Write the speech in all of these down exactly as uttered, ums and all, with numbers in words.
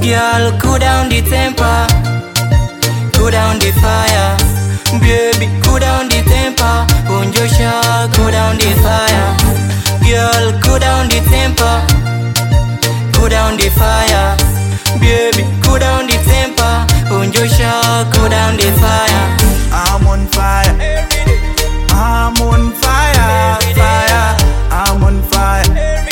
Girl, cool down the temper, cool down the fire. Baby, cool down the temper. Unjosha, cool down the fire. Girl, cool down the temper, cool down the fire. Baby, cool down the temper. Unjosha, cool down the fire. I'm on fire, I'm on fire, fire. I'm on fire,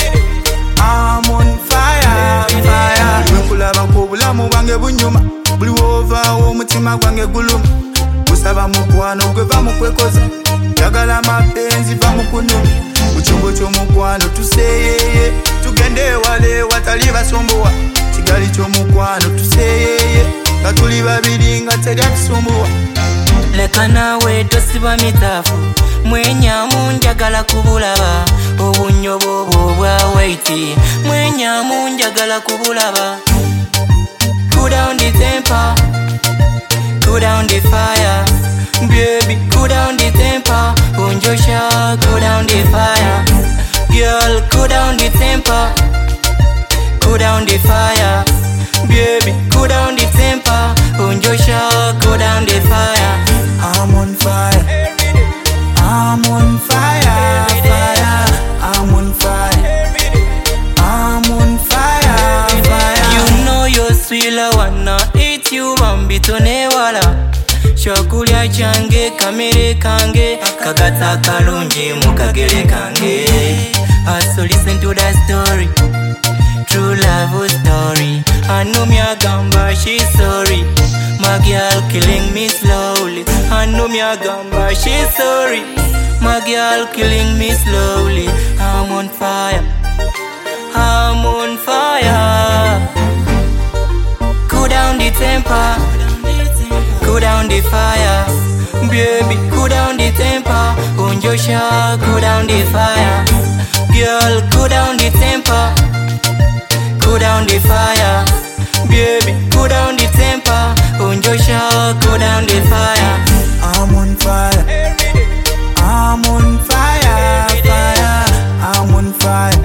I'm on fire, fire. Kulaba kubulamu bange bunyuma, buli wova omutima gwange guluma. Kusaba mukwano gwe va mukwekoza, jagala mapenzi va mukunuma. Uchumbo chomukwano tuseyeye, tugende wale watali basumbuwa. Kigali chomukwano tuseyeye, nga tuli babiri nga teri atusumbuwa. Leka nawe tosiba mitafu, mwenyamu njagala kubulaba. Obunyobo bwa waiti, mwenyamu njagala kubulaba. Cool down the temper, cool down the fire. Baby, cool down the temper. Unjosha, cool down the fire. Girl, cool down the temper, cool down the fire. Baby, cool down the temper. Unjosha, cool down the fire. I'm on fire, I'm on fire, fire. I'm on fire, I'm on fire, fire. You know you're sweet, I wanna eat you, bambi tonewala. Shokulya change, kamere kange, kagata kalungi mukagere kange. So listen to that story, true love story. Anumya gamba, she's sorry. My girl killing me slowly. Anumya gamba, she's sorry. My girl killing me slowly. I'm on fire, I'm on fire. Cool down the temper, cool down the fire. Baby, cool down the temper. Unjosha, cool down the fire. Girl, cool down the temper, cool down the fire. Baby, cool down the temper. Unjosha, cool down the fire. I'm on fire, I'm on fire, fire. I'm on fire,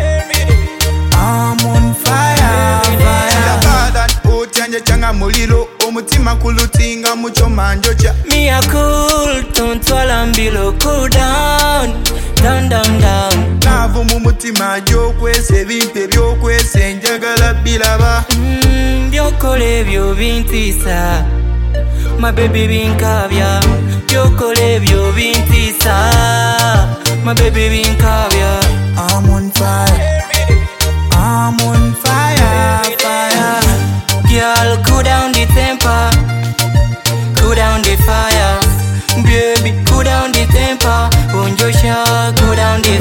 I'm on fire, fire. Yabadan uchanje changa mulilo, omutima kulutinga mucho manjocha. Me a cool, tontwala mbilo. Cool down, down, down, down. Navu mumutima jokwese, bimpe byokwese, njagala bilaba. Mmm, byokole byo bintisa. My baby binkabya, byokole byo bintisa. My baby binkabya. I'm on fire, I'm on fire, fire. Girl, cool down the temper, cool down the fire. Baby, cool down the temper. Unjosha, cool down the